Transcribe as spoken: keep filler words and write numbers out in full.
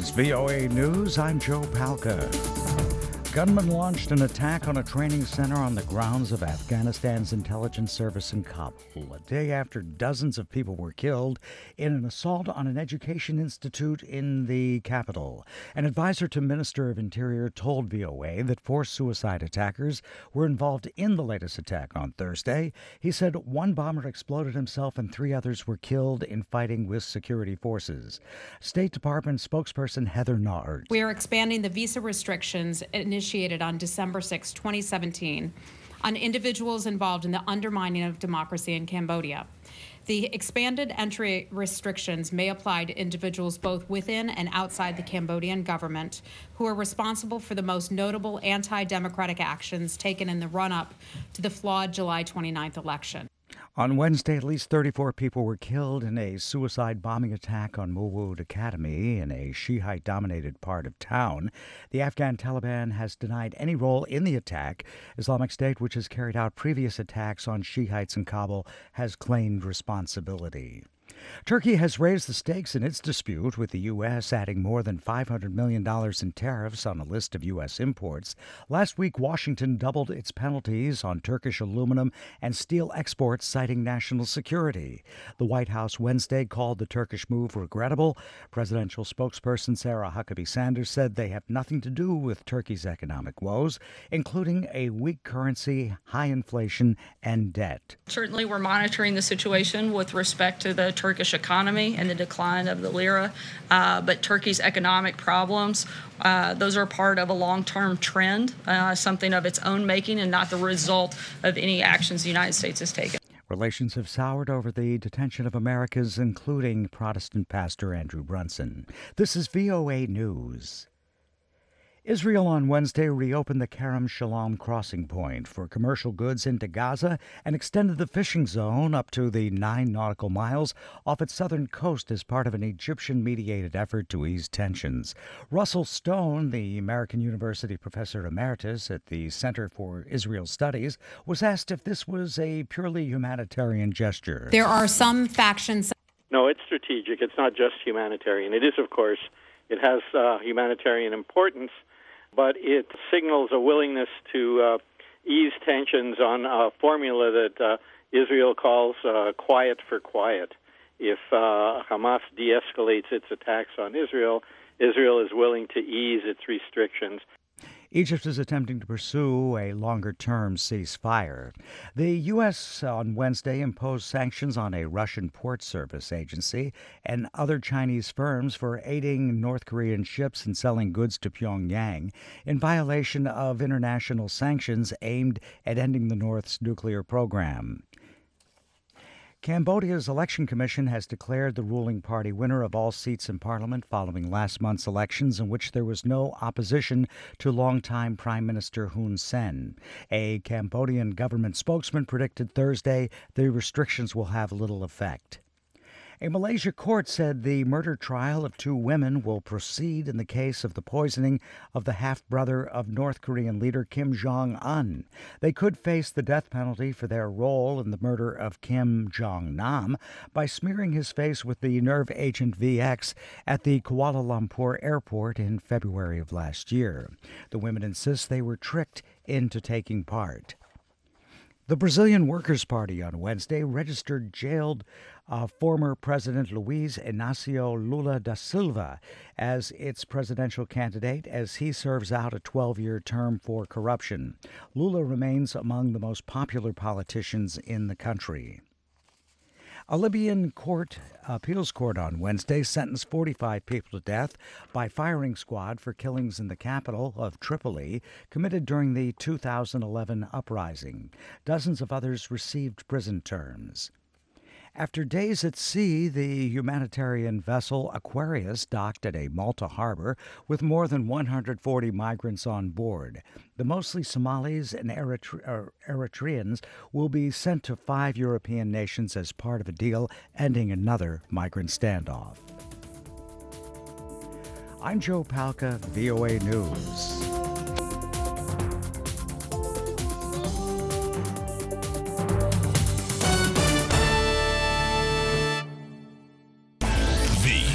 is V O A News. I'm Joe Palca. Gunmen launched an attack on a training center on the grounds of Afghanistan's intelligence service in Kabul, a day after dozens of people were killed in an assault on an education institute in the capital. An advisor to Minister of Interior told V O A that four suicide attackers were involved in the latest attack on Thursday. He said one bomber exploded himself and three others were killed in fighting with security forces. State Department spokesperson Heather Nauert. We are expanding the visa restrictions initiated on December sixth, twenty seventeen, on individuals involved in the undermining of democracy in Cambodia. The expanded entry restrictions may apply to individuals both within and outside the Cambodian government who are responsible for the most notable anti-democratic actions taken in the run-up to the flawed July twenty-ninth election. On Wednesday, at least thirty-four people were killed in a suicide bombing attack on Mulwood Academy in a Shiite-dominated part of town. The Afghan Taliban has denied any role in the attack. Islamic State, which has carried out previous attacks on Shiites in Kabul, has claimed responsibility. Turkey has raised the stakes in its dispute with the U S, adding more than five hundred million dollars in tariffs on a list of U S imports. Last week, Washington doubled its penalties on Turkish aluminum and steel exports, citing national security. The White House Wednesday called the Turkish move regrettable. Presidential spokesperson Sarah Huckabee Sanders said they have nothing to do with Turkey's economic woes, including a weak currency, high inflation, and debt. Certainly, we're monitoring the situation with respect to the Turkish economy and the decline of the lira, uh, but Turkey's economic problems, uh, those are part of a long-term trend, uh, something of its own making and not the result of any actions the United States has taken. Relations have soured over the detention of Americans, including Protestant pastor Andrew Brunson. This is V O A News. Israel on Wednesday reopened the Kerem Shalom crossing point for commercial goods into Gaza and extended the fishing zone up to the nine nautical miles off its southern coast as part of an Egyptian-mediated effort to ease tensions. Russell Stone, the American University professor emeritus at the Center for Israel Studies, was asked if this was a purely humanitarian gesture. There are some factions. No, it's strategic. It's not just humanitarian. It is, of course, it has uh, humanitarian importance, but it signals a willingness to uh, ease tensions on a formula that uh, Israel calls uh, quiet for quiet. If uh, Hamas de-escalates its attacks on Israel, Israel is willing to ease its restrictions. Egypt is attempting to pursue a longer-term ceasefire. The U S on Wednesday imposed sanctions on a Russian port service agency and other Chinese firms for aiding North Korean ships in selling goods to Pyongyang in violation of international sanctions aimed at ending the North's nuclear program. Cambodia's election commission has declared the ruling party winner of all seats in parliament following last month's elections, in which there was no opposition to longtime Prime Minister Hun Sen. A Cambodian government spokesman predicted Thursday the restrictions will have little effect. A Malaysia court said the murder trial of two women will proceed in the case of the poisoning of the half-brother of North Korean leader Kim Jong-un. They could face the death penalty for their role in the murder of Kim Jong-nam by smearing his face with the nerve agent V X at the Kuala Lumpur airport in February of last year. The women insist they were tricked into taking part. The Brazilian Workers' Party on Wednesday registered jailed uh, former President Luiz Inácio Lula da Silva as its presidential candidate as he serves out a twelve-year term for corruption. Lula remains among the most popular politicians in the country. A Libyan court, appeals court on Wednesday sentenced forty-five people to death by firing squad for killings in the capital of Tripoli committed during the two thousand eleven uprising. Dozens of others received prison terms. After days at sea, the humanitarian vessel Aquarius docked at a Malta harbor with more than one hundred forty migrants on board. The mostly Somalis and Eritre- Eritreans will be sent to five European nations as part of a deal ending another migrant standoff. I'm Joe Palca, V O A News.